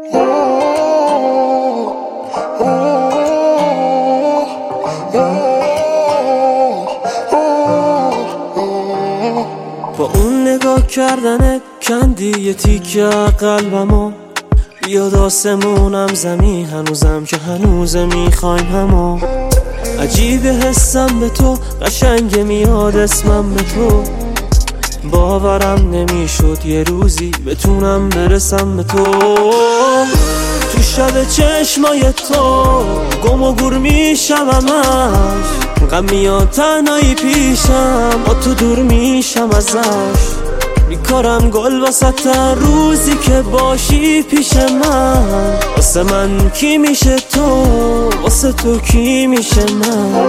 با اون نگاه کردنت کندی یه تیکه قلبمو، بیاد آسمونم زمین هنوزم که هنوز میخوایم همو. عجیبه حسم به تو، قشنگه میاد اسمم به تو، باورم نمیشد یه روزی بتونم برسم به تو. تو شب چشمای تو گم و گور میشم همش، غم میاد تنهایی پیشم، با تو دور میشم ازش. میکارم گل واسه روزی که باشی پیش من، واسه من کی میشه تو، واسه تو کی میشه من.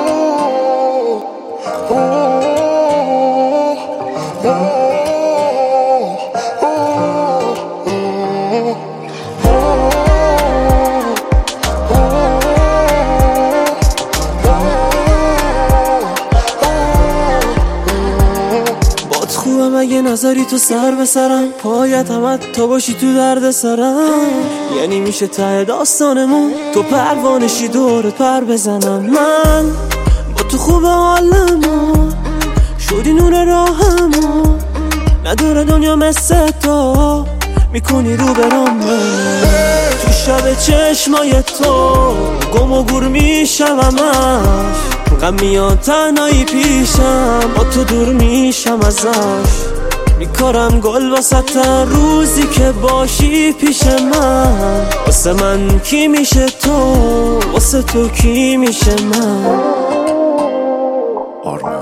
خوبم اگه نذاری تو سر به سرم، پایت همت تا باشی تو درد سرم. یعنی میشه ته داستانمون، تو پروانشی دورت پر بزنم. من با تو خوب حالمون، شدی نور راهمون، نداره دنیا مثل تو، میکنی رو برام. تو شب چشمای تو گم و گور میشم همش، غم میاد تنهایی پیشم، با تو دور میشم ازش. میکارم گل واسه روزی که باشی پیش من، واسه من کی میشه تو، واسه تو کی میشه من.